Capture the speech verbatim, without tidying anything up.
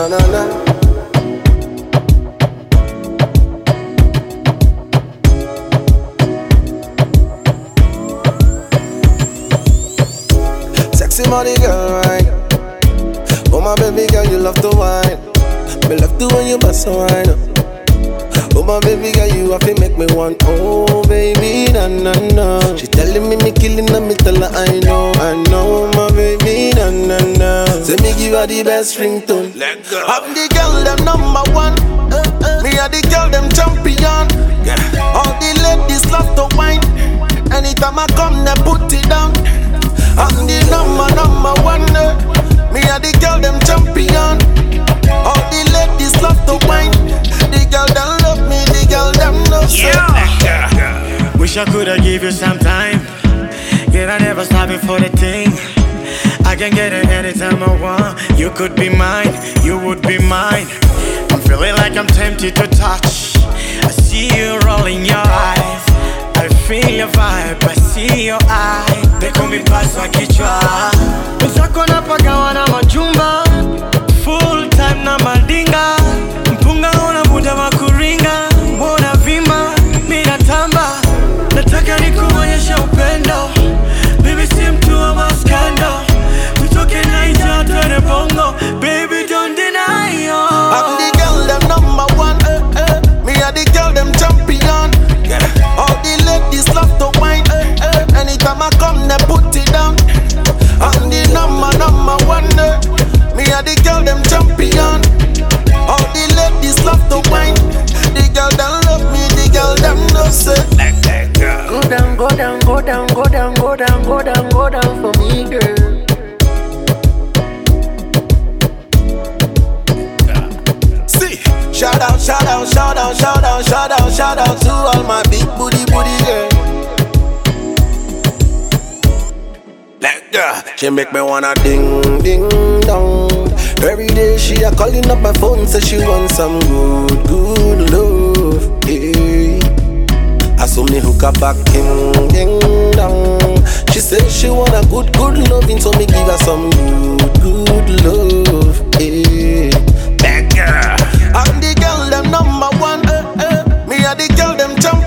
na na na. Sexy money girl, right? Oh my baby girl, you love to wine. Me love to when you bust a wine. Oh my baby girl, you have to make me want. Oh baby, na na na. She telling me me killing her, me tell her I know, I know my baby, na na na. Say me give her the best ringtone. Let go. I'm the girl, them number one. Uh, uh. Me are the girl, them champion. Yeah. All the ladies love to wine. Anytime I come, they put it down. I'm the number number one. Uh. Me are the girl, them champion. All the ladies love to wine. The girl that love me, the girl that knows. Yeah. Yeah. Wish I coulda give you some time. Yet I never stop it for the thing. I can get it anytime I want. You could be mine, you would be mine. I'm feeling like I'm tempted to touch. I see you rolling your eyes. I feel your vibe, I see your eye. Peko mi paso kichwa. Wenzako napagawa na majumba. Full time na madinga. Mpunga unavuta makuringa. Mbona vima, mina tamba. Nataka nikuonyesha upendo. Baby si mtu wa maskando. Tutoke naija twende bongo. Baby don't deny yo. I'm the girl them number one. uh, uh. Me are the girl them champion. Yeah. All the ladies love to wine. uh, uh. Anytime I come they put it down. I'm the number number one. uh. Me are the girl them champion. All the ladies love to wine. The girl that love me, the girl that knows it. Go down, go down, go down, go down, go down, go down, go down for me, girl. See, shout out, shout out, shout out, shout out, shout out, shout out to all my big booty booty girl. Let go. She make me wanna ding ding dong. Every day she a calling up my phone, say she want some good good love. Yeah. I saw me hook up back ding ding dong. She said she want a good good loving, so me give her some good good love. Yeah. That girl. I'm the girl them number one. Uh, uh. Me are the girl them champion.